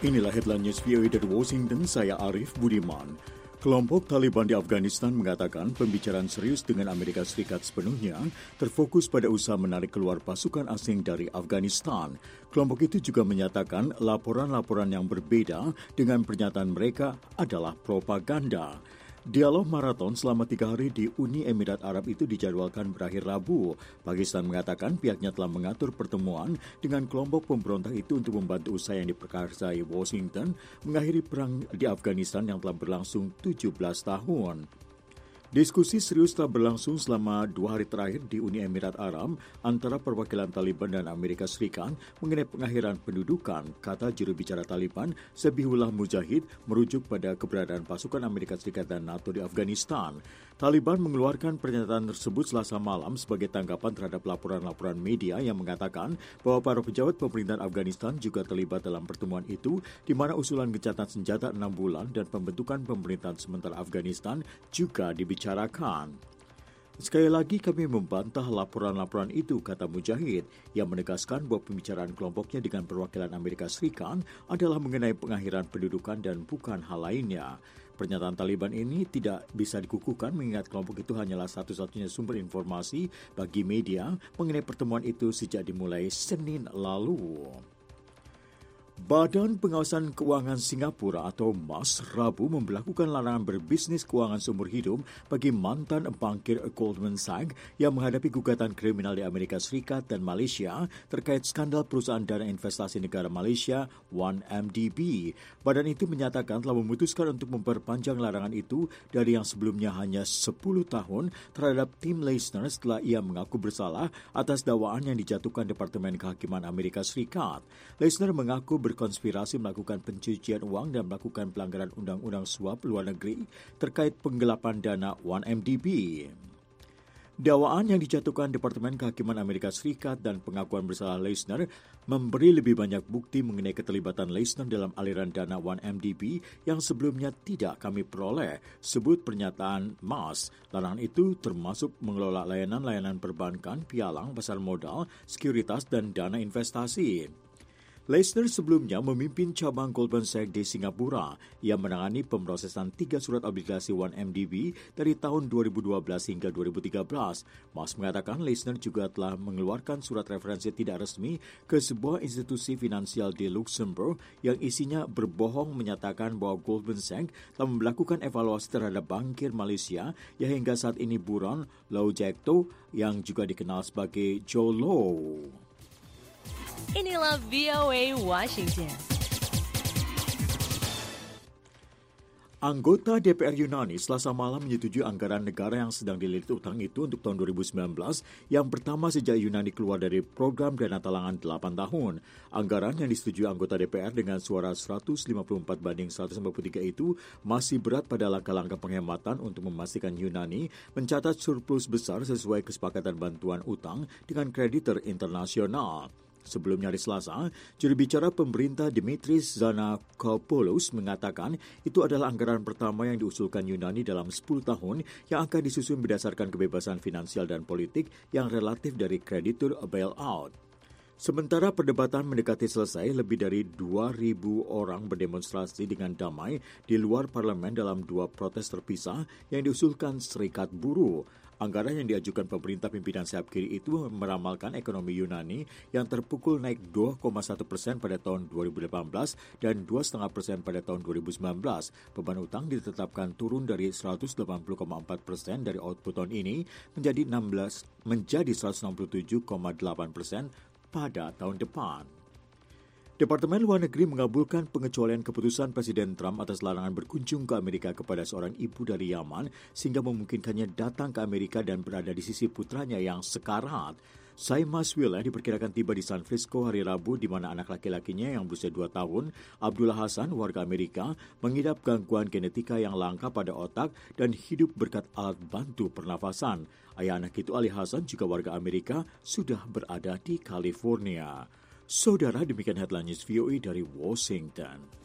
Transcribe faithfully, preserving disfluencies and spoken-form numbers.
Inilah headline news V O A dari Washington, saya Arif Budiman. Kelompok Taliban di Afghanistan mengatakan pembicaraan serius dengan Amerika Serikat sepenuhnya terfokus pada usaha menarik keluar pasukan asing dari Afghanistan. Kelompok itu juga menyatakan laporan-laporan yang berbeda dengan pernyataan mereka adalah propaganda. Dialog maraton selama tiga hari di Uni Emirat Arab itu dijadwalkan berakhir Rabu. Pakistan mengatakan pihaknya telah mengatur pertemuan dengan kelompok pemberontak itu untuk membantu usaha yang diprakarsai Washington mengakhiri perang di Afghanistan yang telah berlangsung tujuh belas tahun. Diskusi serius telah berlangsung selama dua hari terakhir di Uni Emirat Arab antara perwakilan Taliban dan Amerika Serikat mengenai pengakhiran pendudukan, kata juru bicara Taliban, Zabihullah Mujahid, merujuk pada keberadaan pasukan Amerika Serikat dan NATO di Afghanistan. Taliban mengeluarkan pernyataan tersebut Selasa malam sebagai tanggapan terhadap laporan-laporan media yang mengatakan bahwa para pejabat pemerintahan Afghanistan juga terlibat dalam pertemuan itu, di mana usulan gencatan senjata enam bulan dan pembentukan pemerintahan sementara Afghanistan juga dibicarakan. Bicarakan. Sekali lagi kami membantah laporan-laporan itu, kata Mujahid, yang menegaskan bahwa pembicaraan kelompoknya dengan perwakilan Amerika Serikat adalah mengenai pengakhiran pendudukan dan bukan hal lainnya. Pernyataan Taliban ini tidak bisa dikukuhkan mengingat kelompok itu hanyalah satu-satunya sumber informasi bagi media mengenai pertemuan itu sejak dimulai Senin lalu. Badan Pengawasan Keuangan Singapura atau M A S Rabu memberlakukan larangan berbisnis keuangan seumur hidup bagi mantan bankir Goldman Sachs yang menghadapi gugatan kriminal di Amerika Serikat dan Malaysia terkait skandal perusahaan dana investasi negara Malaysia one M D B. Badan itu menyatakan telah memutuskan untuk memperpanjang larangan itu dari yang sebelumnya hanya sepuluh tahun terhadap Tim Leissner setelah ia mengaku bersalah atas dakwaan yang dijatuhkan Departemen Kehakiman Amerika Serikat. Leissner mengaku berkonspirasi melakukan pencucian uang dan melakukan pelanggaran undang-undang suap luar negeri terkait penggelapan dana one M D B. Dakwaan yang dijatuhkan Departemen Kehakiman Amerika Serikat dan pengakuan bersalah Leissner memberi lebih banyak bukti mengenai keterlibatan Leissner dalam aliran dana one M D B yang sebelumnya tidak kami peroleh, sebut pernyataan M A S. Larangan itu termasuk mengelola layanan-layanan perbankan, pialang, pasar modal, sekuritas, dan dana investasi. Leissner sebelumnya memimpin cabang Goldman Sachs di Singapura. Ia menangani pemrosesan tiga surat obligasi one M D B dari tahun dua ribu dua belas hingga dua ribu tiga belas. M A S mengatakan Leissner juga telah mengeluarkan surat referensi tidak resmi ke sebuah institusi finansial di Luxembourg yang isinya berbohong menyatakan bahwa Goldman Sachs telah melakukan evaluasi terhadap bankir Malaysia yang hingga saat ini buron, Low Jack To, yang juga dikenal sebagai Joe Low. Inilah V O A Washington. Anggota D P R Yunani Selasa malam menyetujui anggaran negara yang sedang dililit utang itu untuk tahun dua ribu sembilan belas, yang pertama sejak Yunani keluar dari program dana talangan delapan tahun. Anggaran yang disetujui anggota D P R dengan suara seratus lima puluh empat banding seratus lima puluh tiga itu masih berat pada langkah-langkah penghematan untuk memastikan Yunani mencatat surplus besar sesuai kesepakatan bantuan utang dengan kreditor internasional. Sebelumnya hari Selasa, juru bicara pemerintah Dimitris Zanakopoulos mengatakan itu adalah anggaran pertama yang diusulkan Yunani dalam sepuluh tahun yang akan disusun berdasarkan kebebasan finansial dan politik yang relatif dari kreditur bailout. Sementara perdebatan mendekati selesai, lebih dari dua ribu orang berdemonstrasi dengan damai di luar parlemen dalam dua protes terpisah yang diusulkan Serikat Buruh. Anggaran yang diajukan pemerintah pimpinan sayap kiri itu meramalkan ekonomi Yunani yang terpukul naik dua koma satu persen pada tahun dua ribu delapan belas dan dua koma lima persen pada tahun dua ribu sembilan belas. Beban utang ditetapkan turun dari seratus delapan puluh koma empat persen dari output tahun ini menjadi enam belas menjadi seratus enam puluh tujuh koma delapan persen pada tahun depan. Departemen Luar Negeri mengabulkan pengecualian keputusan Presiden Trump atas larangan berkunjung ke Amerika kepada seorang ibu dari Yaman sehingga memungkinkannya datang ke Amerika dan berada di sisi putranya yang sekarat. Saima Swila diperkirakan tiba di San Francisco hari Rabu di mana anak laki-lakinya yang berusia dua tahun, Abdullah Hasan, warga Amerika, mengidap gangguan genetika yang langka pada otak dan hidup berkat alat bantu pernafasan. Ayah anak itu, Ali Hasan, juga warga Amerika, sudah berada di California. Saudara, demikian headline news V O A dari Washington.